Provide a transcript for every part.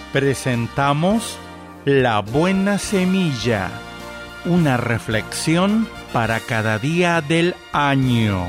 Presentamos La Buena Semilla, una reflexión para cada día del año.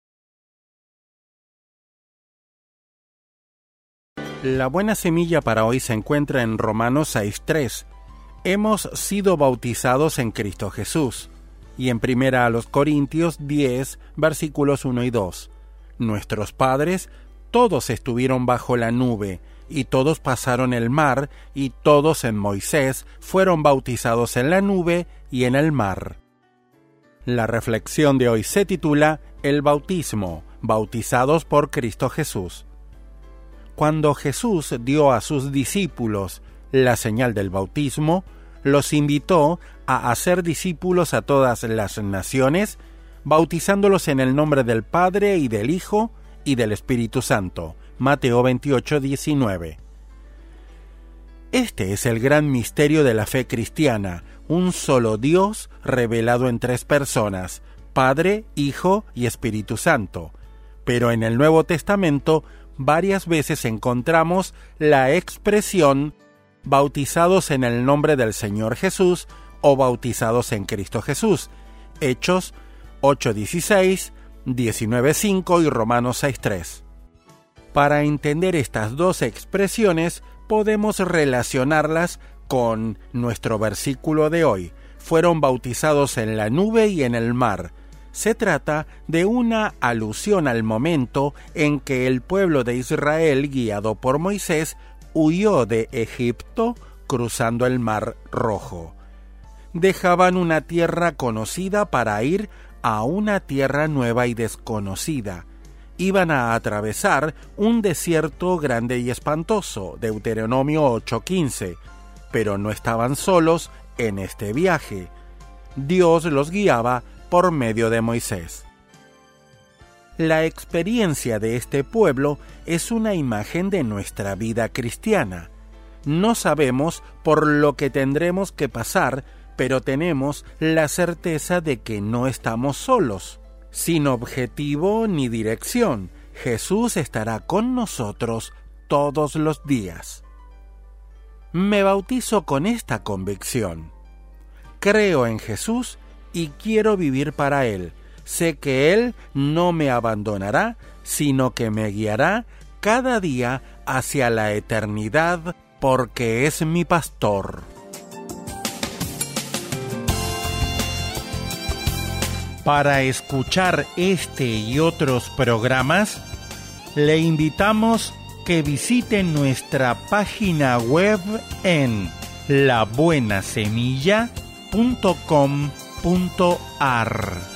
La buena semilla para hoy se encuentra en Romanos 6:3. Hemos sido bautizados en Cristo Jesús. Y en 1 Corintios 10, versículos 1 y 2. Nuestros padres, todos estuvieron bajo la nube, y todos pasaron el mar, y todos en Moisés fueron bautizados en la nube y en el mar. La reflexión de hoy se titula El bautismo, bautizados por Cristo Jesús. Cuando Jesús dio a sus discípulos la señal del bautismo, los invitó a hacer discípulos a todas las naciones, bautizándolos en el nombre del Padre y del Hijo y del Espíritu Santo. Mateo 28:19. Este es el gran misterio de la fe cristiana, un solo Dios revelado en tres personas, Padre, Hijo y Espíritu Santo. Pero en el Nuevo Testamento varias veces encontramos la expresión bautizados en el nombre del Señor Jesús o bautizados en Cristo Jesús. Hechos 8:16, 19:5 y Romanos 6:3. Para entender estas dos expresiones, podemos relacionarlas con nuestro versículo de hoy. Fueron bautizados en la nube y en el mar. Se trata de una alusión al momento en que el pueblo de Israel, guiado por Moisés, huyó de Egipto cruzando el Mar Rojo. Dejaban una tierra conocida para ir a una tierra nueva y desconocida. Iban a atravesar un desierto grande y espantoso, Deuteronomio 8:15, pero no estaban solos en este viaje. Dios los guiaba por medio de Moisés. La experiencia de este pueblo es una imagen de nuestra vida cristiana. No sabemos por lo que tendremos que pasar, pero tenemos la certeza de que no estamos solos. Sin objetivo ni dirección, Jesús estará con nosotros todos los días. Me bautizo con esta convicción. Creo en Jesús y quiero vivir para Él. Sé que Él no me abandonará, sino que me guiará cada día hacia la eternidad, porque es mi pastor. Para escuchar este y otros programas, le invitamos que visite nuestra página web en labuenasemilla.com.ar.